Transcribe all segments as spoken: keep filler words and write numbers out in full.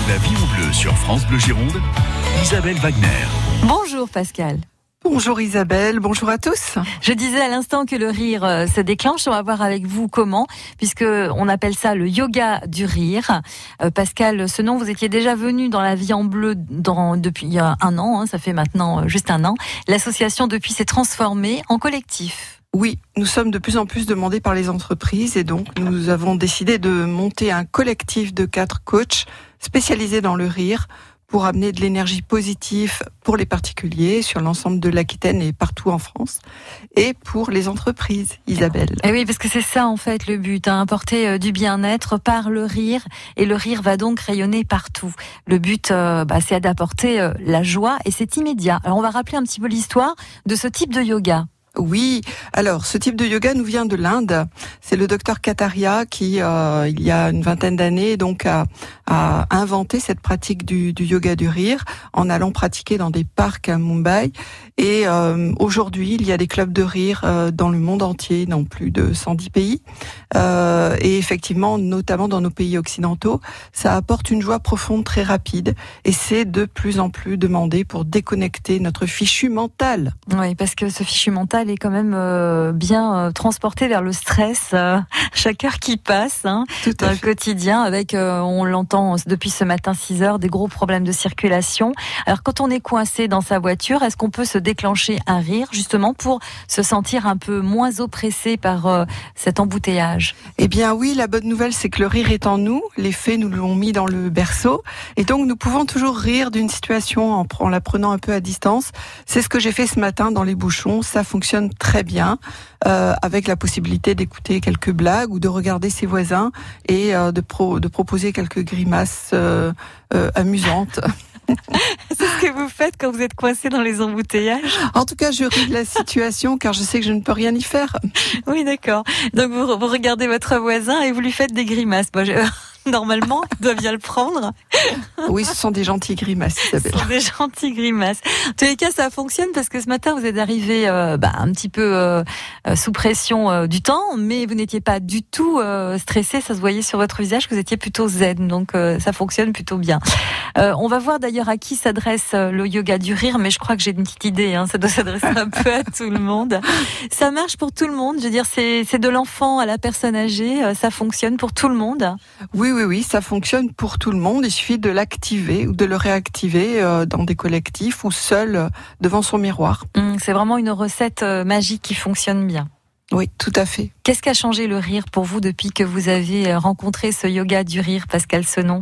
La vie en bleu sur France Bleu Gironde, Isabelle Wagner. Bonjour Pascal. Bonjour Isabelle, bonjour à tous. Je disais à l'instant que le rire euh, se déclenche. On va voir avec vous comment, puisque on appelle ça le yoga du rire. Euh, Pascal Senon, vous étiez déjà venu dans La vie en bleu dans, depuis euh, un an, hein, ça fait maintenant euh, juste un an. L'association depuis s'est transformée en collectif. Oui, nous sommes de plus en plus demandés par les entreprises et donc nous avons décidé de monter un collectif de quatre coachs spécialisés dans le rire pour amener de l'énergie positive pour les particuliers sur l'ensemble de l'Aquitaine et partout en France, et pour les entreprises, Isabelle. Et oui, parce que c'est ça en fait le but, hein, apporter euh, du bien-être par le rire, et le rire va donc rayonner partout. Le but, euh, bah, c'est d'apporter euh, la joie, et c'est immédiat. Alors on va rappeler un petit peu l'histoire de ce type de yoga. Oui, alors ce type de yoga nous vient de l'Inde. C'est le docteur Kataria qui, euh, il y a une vingtaine d'années, donc a, a inventé cette pratique du, du yoga du rire en allant pratiquer dans des parcs à Mumbai. Et euh, aujourd'hui, il y a des clubs de rire euh, dans le monde entier, dans plus de cent dix pays. Euh, et effectivement, notamment dans nos pays occidentaux, ça apporte une joie profonde très rapide. Et c'est de plus en plus demandé pour déconnecter notre fichu mental. Oui, parce que ce fichu mental est quand même euh, bien euh, transporté vers le stress euh, chaque heure qui passe, hein, dans le quotidien, avec, euh, on l'entend depuis ce matin six heures, des gros problèmes de circulation. Alors quand on est coincé dans sa voiture, est-ce qu'on peut se déclencher un rire justement pour se sentir un peu moins oppressé par euh, cet embouteillage? Eh bien oui, la bonne nouvelle c'est que le rire est en nous, les faits nous l'ont mis dans le berceau, et donc nous pouvons toujours rire d'une situation en, en la prenant un peu à distance. C'est ce que j'ai fait ce matin dans les bouchons, ça fonctionne très bien, euh, avec la possibilité d'écouter quelques blagues ou de regarder ses voisins et euh, de, pro, de proposer quelques grimaces euh, euh, amusantes. C'est ce que vous faites quand vous êtes coincé dans les embouteillages? En tout cas, je ris de la situation car je sais que je ne peux rien y faire. Oui, d'accord. Donc vous, vous regardez votre voisin et vous lui faites des grimaces. Bon, je... Normalement, il doit bien le prendre. Oui, ce sont des gentilles grimaces, Isabelle. Ce sont des gentilles grimaces. En tous les cas, ça fonctionne parce que ce matin, vous êtes arrivé euh, bah, un petit peu euh, sous pression euh, du temps, mais vous n'étiez pas du tout euh, stressé. Ça se voyait sur votre visage que vous étiez plutôt zen. Donc, euh, ça fonctionne plutôt bien. Euh, on va voir d'ailleurs à qui s'adresse le yoga du rire, mais je crois que j'ai une petite idée. Hein, ça doit s'adresser un peu à tout le monde. Ça marche pour tout le monde. Je veux dire, c'est, c'est de l'enfant à la personne âgée. Ça fonctionne pour tout le monde. Oui, oui, oui, ça fonctionne pour tout le monde. Il suffit de l'activer ou de le réactiver euh, dans des collectifs ou seul euh, devant son miroir. Mmh, c'est vraiment une recette euh, magique qui fonctionne bien. Oui, tout à fait. Qu'est-ce qui a changé le rire pour vous depuis que vous avez rencontré ce yoga du rire, Pascal Senon?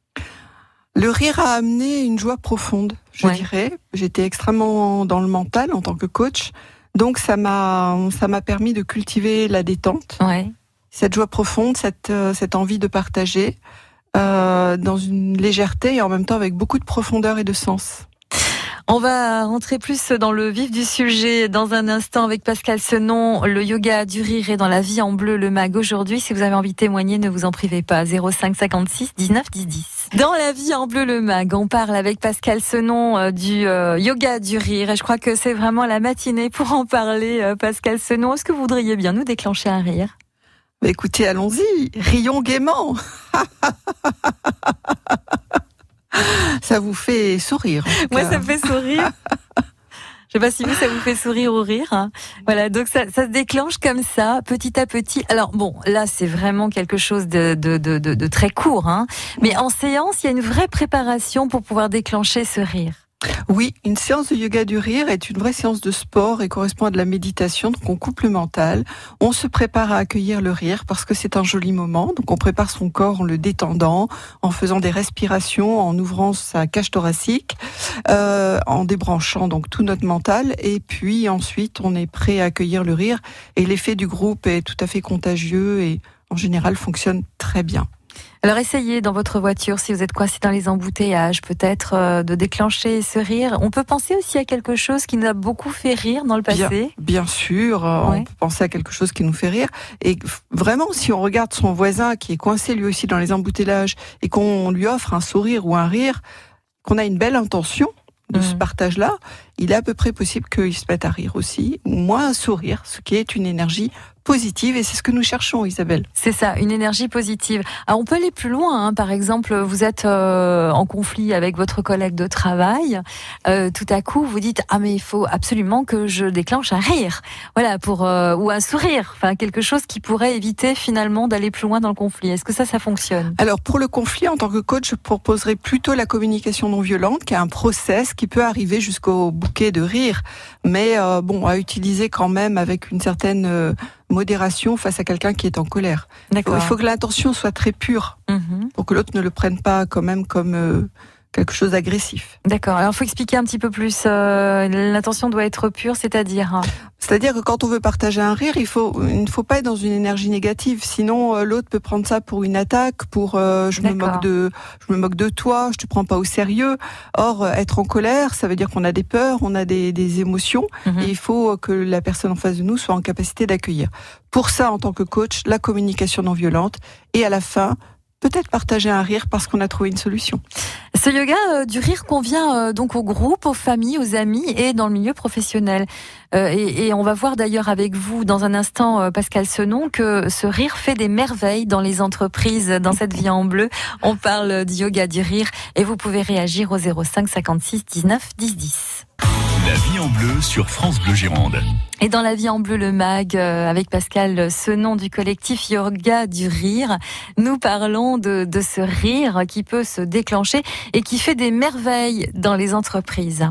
Le rire a amené une joie profonde, je ouais. dirais. J'étais extrêmement dans le mental en tant que coach. Donc ça m'a, ça m'a permis de cultiver la détente. Ouais. Cette joie profonde, cette, euh, cette envie de partager, euh, dans une légèreté et en même temps avec beaucoup de profondeur et de sens. On va rentrer plus dans le vif du sujet dans un instant avec Pascal Senon. Le yoga du rire est dans La vie en bleu, le mag aujourd'hui. Si vous avez envie de témoigner, ne vous en privez pas. zéro cinq cinquante-six dix-neuf dix dix. Dans La vie en bleu, le mag, on parle avec Pascal Senon euh, du euh, yoga du rire. Et je crois que c'est vraiment la matinée pour en parler, euh, Pascal Senon. Est-ce que vous voudriez bien nous déclencher un rire? Bah écoutez, allons-y, rions gaiement. Ça vous fait sourire. Moi, ça me fait sourire. Je sais pas si vous, ça vous fait sourire ou rire. Hein. Voilà, donc ça, ça se déclenche comme ça, petit à petit. Alors bon, là, c'est vraiment quelque chose de, de, de, de, de très court. Hein. Mais en séance, il y a une vraie préparation pour pouvoir déclencher ce rire. Oui, une séance de yoga du rire est une vraie séance de sport et correspond à de la méditation. Donc on coupe le mental, on se prépare à accueillir le rire parce que c'est un joli moment. Donc on prépare son corps en le détendant, en faisant des respirations, en ouvrant sa cage thoracique, euh, en débranchant donc tout notre mental. Et puis ensuite on est prêt à accueillir le rire. Et l'effet du groupe est tout à fait contagieux et en général fonctionne très bien. Alors essayez dans votre voiture, si vous êtes coincé dans les embouteillages, peut-être euh, de déclencher ce rire. On peut penser aussi à quelque chose qui nous a beaucoup fait rire dans le passé. Bien, bien sûr, euh, ouais. On peut penser à quelque chose qui nous fait rire. Et vraiment, si on regarde son voisin qui est coincé lui aussi dans les embouteillages et qu'on lui offre un sourire ou un rire, qu'on a une belle intention de mmh. ce partage-là, il est à peu près possible qu'il se mette à rire aussi, ou moins à sourire, ce qui est une énergie positive et c'est ce que nous cherchons, Isabelle. C'est ça, une énergie positive. Alors on peut aller plus loin, hein. Par exemple, vous êtes euh, en conflit avec votre collègue de travail, euh, tout à coup vous dites ah mais il faut absolument que je déclenche un rire, voilà pour euh, ou un sourire, enfin quelque chose qui pourrait éviter finalement d'aller plus loin dans le conflit. Est-ce que ça, ça fonctionne? Alors pour le conflit, en tant que coach, je proposerais plutôt la communication non violente, qui est un process qui peut arriver jusqu'au bouquet de rire, mais euh, bon à utiliser quand même avec une certaine euh, modération face à quelqu'un qui est en colère. D'accord. Il faut que l'intention soit très pure Mmh. pour que l'autre ne le prenne pas quand même comme euh, quelque chose d'agressif. D'accord. Alors il faut expliquer un petit peu plus. Euh, l'intention doit être pure, c'est-à-dire. C'est-à-dire que quand on veut partager un rire, il faut il ne faut pas être dans une énergie négative, sinon euh, l'autre peut prendre ça pour une attaque, pour euh, je me D'accord. moque de je me moque de toi, je te prends pas au sérieux. Or euh, être en colère, ça veut dire qu'on a des peurs, on a des des émotions Mmh. et il faut que la personne en face de nous soit en capacité d'accueillir. Pour ça, en tant que coach, la communication non violente et à la fin, peut-être partager un rire parce qu'on a trouvé une solution. Ce yoga euh, du rire convient euh, donc au groupe, aux familles, aux amis et dans le milieu professionnel. Euh, et, et on va voir d'ailleurs avec vous dans un instant, euh, Pascal Senon, que ce rire fait des merveilles dans les entreprises. Dans cette vie en bleu, on parle du yoga du rire et vous pouvez réagir au zéro cinq cinquante-six dix-neuf dix dix. La vie en bleu sur France Bleu Gironde. Et dans la vie en bleu, le mag, euh, avec Pascal Senon du collectif Yoga du Rire, nous parlons de, de ce rire qui peut se déclencher et qui fait des merveilles dans les entreprises.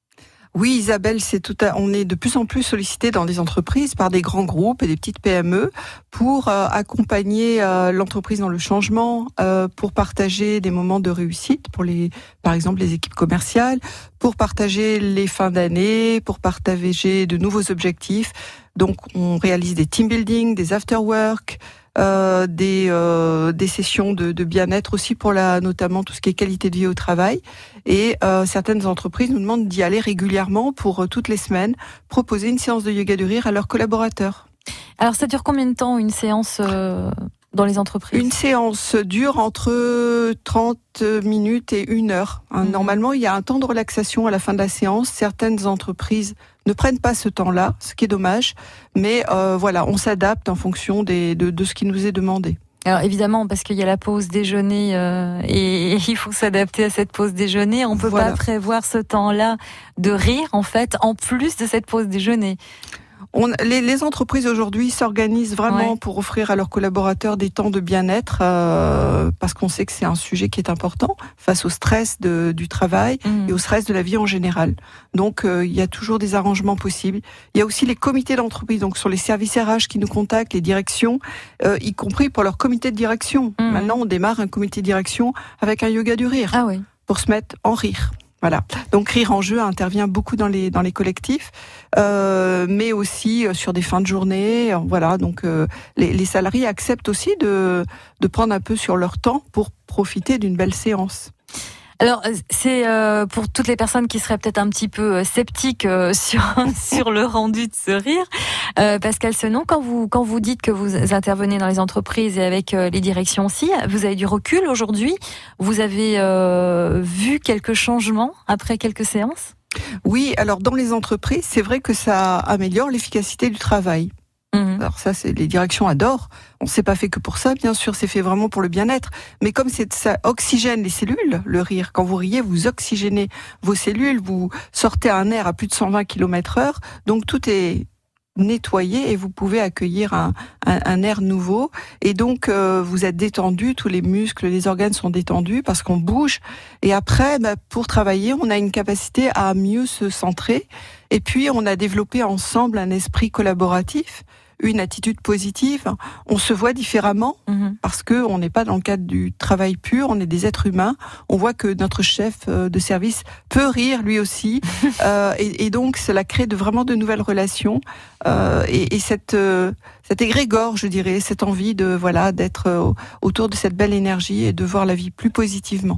Oui, Isabelle, c'est tout à, on est de plus en plus sollicité dans des entreprises par des grands groupes et des petites P M E pour euh, accompagner euh, l'entreprise dans le changement, euh, pour partager des moments de réussite pour les, par exemple, les équipes commerciales, pour partager les fins d'année, pour partager de nouveaux objectifs. Donc, on réalise des team building, des after work, euh, des euh, des sessions de, de bien-être aussi pour la, notamment tout ce qui est qualité de vie au travail. Et euh, certaines entreprises nous demandent d'y aller régulièrement pour euh, toutes les semaines proposer une séance de yoga du rire à leurs collaborateurs. Alors ça dure combien de temps une séance euh, dans les entreprises? Une séance dure entre trente minutes et une heure. Hein, Mmh. Normalement, il y a un temps de relaxation à la fin de la séance. Certaines entreprises ne prennent pas ce temps-là, ce qui est dommage. Mais euh, voilà, on s'adapte en fonction des, de, de ce qui nous est demandé. Alors évidemment, parce qu'il y a la pause déjeuner euh, et, et il faut s'adapter à cette pause déjeuner. On peut Voilà. pas prévoir ce temps-là de rire, en fait, en plus de cette pause déjeuner. On, les, les entreprises aujourd'hui s'organisent vraiment Ouais. pour offrir à leurs collaborateurs des temps de bien-être, euh, parce qu'on sait que c'est un sujet qui est important face au stress de, du travail Mmh. et au stress de la vie en général. Donc euh, il y a toujours des arrangements possibles. Il y a aussi les comités d'entreprise, donc sur les services R H qui nous contactent, les directions, euh, y compris pour leur comité de direction. Mmh. Maintenant, on démarre un comité de direction avec un yoga du rire Ah oui. pour se mettre en rire. Voilà. Donc Rire en jeu intervient beaucoup dans les dans les collectifs, euh, mais aussi sur des fins de journée. Voilà. Donc euh, les, les salariés acceptent aussi de de prendre un peu sur leur temps pour profiter d'une belle séance. Alors c'est euh, pour toutes les personnes qui seraient peut-être un petit peu euh, sceptiques euh, sur sur le rendu de ce rire. Euh, Pascal Senon, quand vous quand vous dites que vous intervenez dans les entreprises et avec euh, les directions aussi, vous avez du recul aujourd'hui. Vous avez euh, vu quelques changements après quelques séances? Oui. Alors dans les entreprises, c'est vrai que ça améliore l'efficacité du travail. Mmh. Alors ça, c'est les directions adorent. On s'est pas fait que pour ça, bien sûr, c'est fait vraiment pour le bien-être. Mais comme c'est ça oxygène les cellules, le rire. Quand vous riez, vous oxygénez vos cellules, vous sortez un air à plus de cent vingt kilomètres heure. Donc tout est nettoyé et vous pouvez accueillir un, un, un air nouveau. Et donc euh, vous êtes détendu, tous les muscles, les organes sont détendus parce qu'on bouge. Et après, bah, pour travailler, on a une capacité à mieux se centrer. Et puis on a développé ensemble un esprit collaboratif, une attitude positive. On se voit différemment Mmh. parce que on n'est pas dans le cadre du travail pur, on est des êtres humains. On voit que notre chef de service peut rire lui aussi, euh, et, et donc cela crée de vraiment de nouvelles relations euh, et, et cette euh, cet égrégore, je dirais, cette envie de voilà d'être euh, autour de cette belle énergie et de voir la vie plus positivement.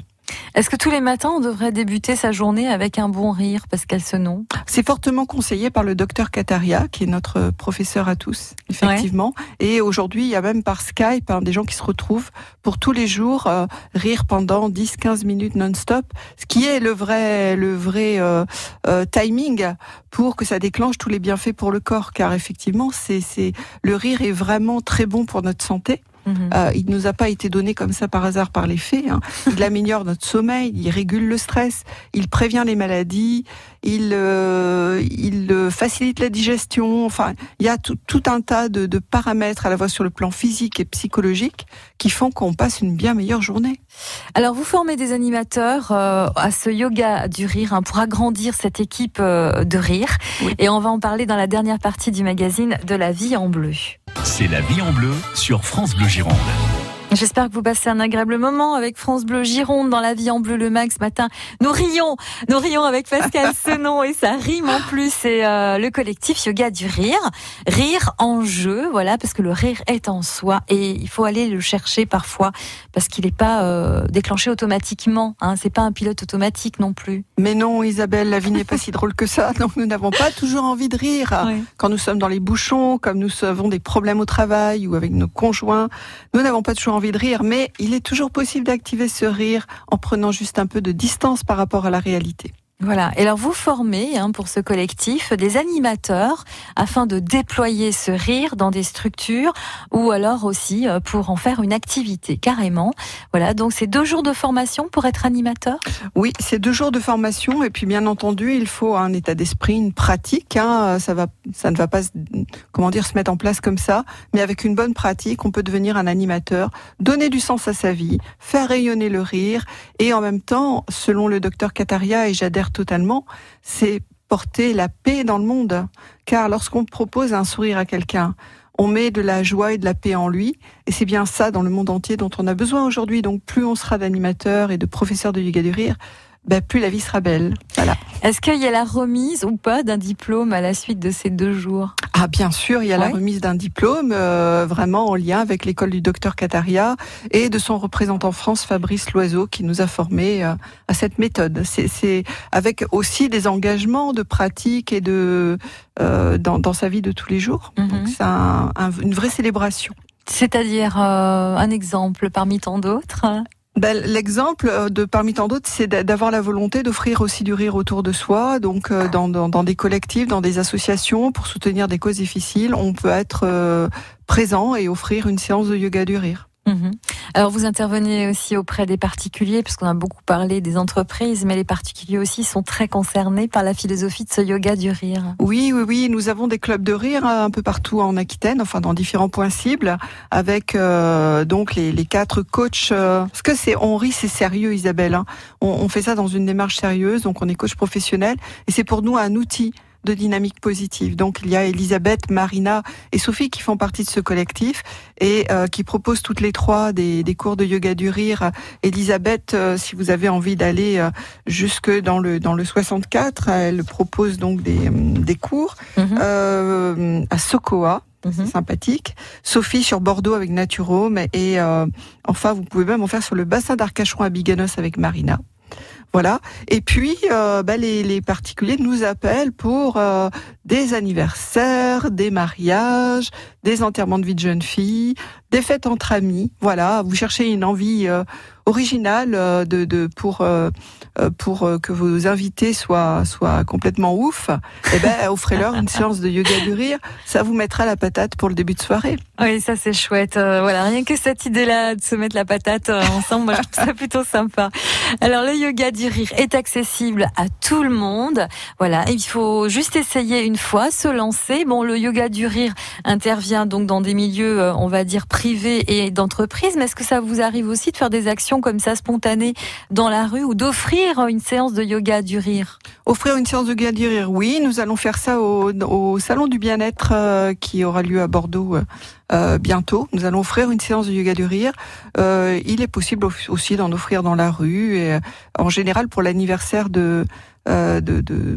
Est-ce que tous les matins, on devrait débuter sa journée avec un bon rire, Pascal Senon? C'est fortement conseillé par le docteur Kataria, qui est notre professeur à tous, effectivement. Ouais. Et aujourd'hui, il y a même par Skype hein, des gens qui se retrouvent pour tous les jours euh, rire pendant dix à quinze minutes non-stop, ce qui est le vrai, le vrai euh, euh, timing pour que ça déclenche tous les bienfaits pour le corps. Car effectivement, c'est, c'est, le rire est vraiment très bon pour notre santé. Mmh. Euh, il ne nous a pas été donné comme ça par hasard par les fées. Hein. Il améliore notre sommeil, il régule le stress, il prévient les maladies, il, euh, il facilite la digestion. Enfin, il y a tout, tout un tas de, de paramètres à la fois sur le plan physique et psychologique qui font qu'on passe une bien meilleure journée. Alors, vous formez des animateurs euh, à ce yoga du rire hein, pour agrandir cette équipe euh, de rire. Oui. Et on va en parler dans la dernière partie du magazine de La Vie en Bleu. C'est La Vie en Bleu sur France Bleu Gironde. J'espère que vous passez un agréable moment avec France Bleu Gironde dans La Vie en Bleu le mag ce matin. Nous rions, nous rions avec Pascal Senon et ça rime en plus. C'est euh, le collectif Yoga du Rire. Rire en jeu, voilà, parce que le rire est en soi et il faut aller le chercher parfois parce qu'il n'est pas euh, déclenché automatiquement. Hein, c'est pas un pilote automatique non plus. Mais non, Isabelle, la vie n'est pas si drôle que ça. Donc nous n'avons pas toujours envie de rire. Oui. Quand nous sommes dans les bouchons, comme nous avons des problèmes au travail ou avec nos conjoints, nous n'avons pas toujours envie de rire, mais il est toujours possible d'activer ce rire en prenant juste un peu de distance par rapport à la réalité. Voilà. Et alors vous formez hein, pour ce collectif des animateurs afin de déployer ce rire dans des structures ou alors aussi pour en faire une activité carrément. Voilà. Donc c'est deux jours de formation pour être animateur. Oui, c'est deux jours de formation et puis bien entendu il faut un état d'esprit, une pratique. Hein, ça va, ça ne va pas, comment dire, se mettre en place comme ça, mais avec une bonne pratique, on peut devenir un animateur, donner du sens à sa vie, faire rayonner le rire et en même temps, selon le docteur Kataria et j'adhère totalement, c'est porter la paix dans le monde. Car lorsqu'on propose un sourire à quelqu'un, on met de la joie et de la paix en lui. Et c'est bien ça dans le monde entier dont on a besoin aujourd'hui. Donc plus on sera d'animateurs et de professeurs de yoga du rire, ben, plus la vie sera belle. Voilà. Est-ce qu'il y a la remise ou pas d'un diplôme à la suite de ces deux jours ? Ah bien sûr, il y a ouais. la remise d'un diplôme, euh, vraiment en lien avec l'école du docteur Kataria et de son représentant France, Fabrice Loiseau, qui nous a formés euh, à cette méthode. C'est, c'est avec aussi des engagements de pratique et de euh, dans, dans sa vie de tous les jours. Mm-hmm. Donc c'est un, un, une vraie célébration. C'est-à-dire euh, un exemple parmi tant d'autres ? Ben, l'exemple de parmi tant d'autres, c'est d'avoir la volonté d'offrir aussi du rire autour de soi, donc euh, dans, dans, dans des collectifs, dans des associations, pour soutenir des causes difficiles, on peut être euh, présent et offrir une séance de yoga du rire. Mmh. Alors vous intervenez aussi auprès des particuliers, puisqu'on a beaucoup parlé des entreprises, mais les particuliers aussi sont très concernés par la philosophie de ce yoga du rire. Oui, oui, oui, nous avons des clubs de rire un peu partout en Aquitaine, enfin dans différents points cibles, avec euh, donc les, les quatre coachs. Euh, parce que c'est, on rit, c'est sérieux, Isabelle. Hein. On, on fait ça dans une démarche sérieuse, donc on est coach professionnel, et c'est pour nous un outil de dynamique positive. Donc il y a Elisabeth, Marina et Sophie qui font partie de ce collectif et euh, qui proposent toutes les trois des, des cours de yoga du rire. Elisabeth, euh, si vous avez envie d'aller euh, jusque dans le dans le soixante-quatre, elle propose donc des des cours mm-hmm. euh, à Sokoa. Mmh. C'est sympathique. Sophie sur Bordeaux avec Naturome et euh, enfin vous pouvez même en faire sur le bassin d'Arcachon à Biganos avec Marina. Voilà. Et puis, euh, bah, les, les particuliers nous appellent pour euh, des anniversaires, des mariages, des enterrements de vie de jeunes filles, des fêtes entre amis. Voilà. Vous cherchez une envie euh, originale euh, de, de pour euh, pour euh, que vos invités soient soient complètement ouf. Eh ben, offrez-leur une séance de yoga du rire. Ça vous mettra la patate pour le début de soirée. Oui, ça c'est chouette. Euh, voilà, rien que cette idée-là de se mettre la patate euh, ensemble, moi je trouve ça plutôt sympa. Alors le yoga du rire est accessible à tout le monde. Voilà, il faut juste essayer une fois, se lancer. Bon, le yoga du rire intervient donc dans des milieux, euh, on va dire privés et d'entreprise. Mais est-ce que ça vous arrive aussi de faire des actions comme ça spontanées dans la rue ou d'offrir une séance de yoga du rire? Offrir une séance de yoga du rire, oui. Nous allons faire ça au, au salon du bien-être euh, qui aura lieu à Bordeaux euh, euh, bientôt. Nous allons offrir une séance de yoga du rire. Euh, il est possible aussi d'en offrir dans la rue. Et, euh, en général, pour l'anniversaire de, euh, de, de,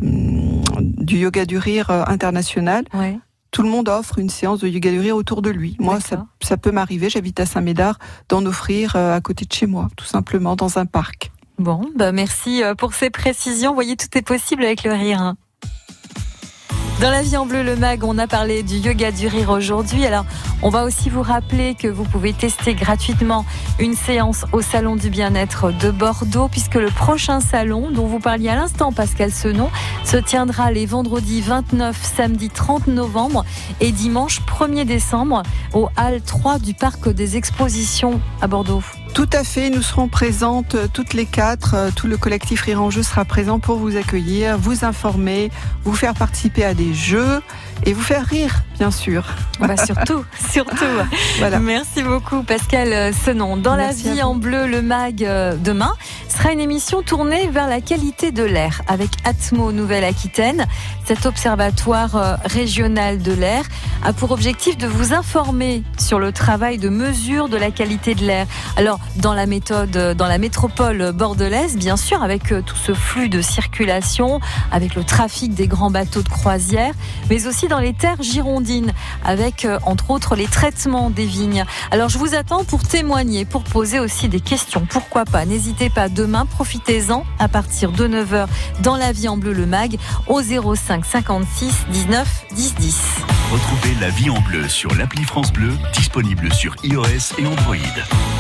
du yoga du rire international, ouais. Tout le monde offre une séance de yoga du rire autour de lui. Moi, ça, ça peut m'arriver, j'habite à Saint-Médard, d'en offrir à côté de chez moi, tout simplement, dans un parc. Bon, bah merci pour ces précisions. Vous voyez, tout est possible avec le rire. Hein. Dans La Vie en Bleu, le mag, on a parlé du yoga du rire aujourd'hui. Alors, on va aussi vous rappeler que vous pouvez tester gratuitement une séance au Salon du Bien-être de Bordeaux, puisque le prochain salon, dont vous parliez à l'instant, Pascal Senon, se tiendra les vendredis vingt-neuf, samedi trente novembre et dimanche premier décembre au hall trois du Parc des Expositions à Bordeaux. Tout à fait, nous serons présentes toutes les quatre, tout le collectif Rire en Jeu sera présent pour vous accueillir, vous informer, vous faire participer à des jeux et vous faire rire, bien sûr. Bah surtout, surtout. Voilà. Merci beaucoup Pascal Senon. Dans Merci La Vie en Bleu, le mag demain sera une émission tournée vers la qualité de l'air avec Atmo Nouvelle-Aquitaine. Cet observatoire régional de l'air a pour objectif de vous informer sur le travail de mesure de la qualité de l'air. Alors, dans la méthode, dans la métropole bordelaise, bien sûr, avec tout ce flux de circulation, avec le trafic des grands bateaux de croisière, mais aussi dans les terres girondines, avec, entre autres, les traitements des vignes. Alors, je vous attends pour témoigner, pour poser aussi des questions. Pourquoi pas? N'hésitez pas, demain, profitez-en à partir de neuf heures dans La Vie en Bleu, le mag, au zéro cinq cinquante-six dix-neuf dix dix. Retrouvez La Vie en Bleu sur l'appli France Bleu, disponible sur iOS et Android.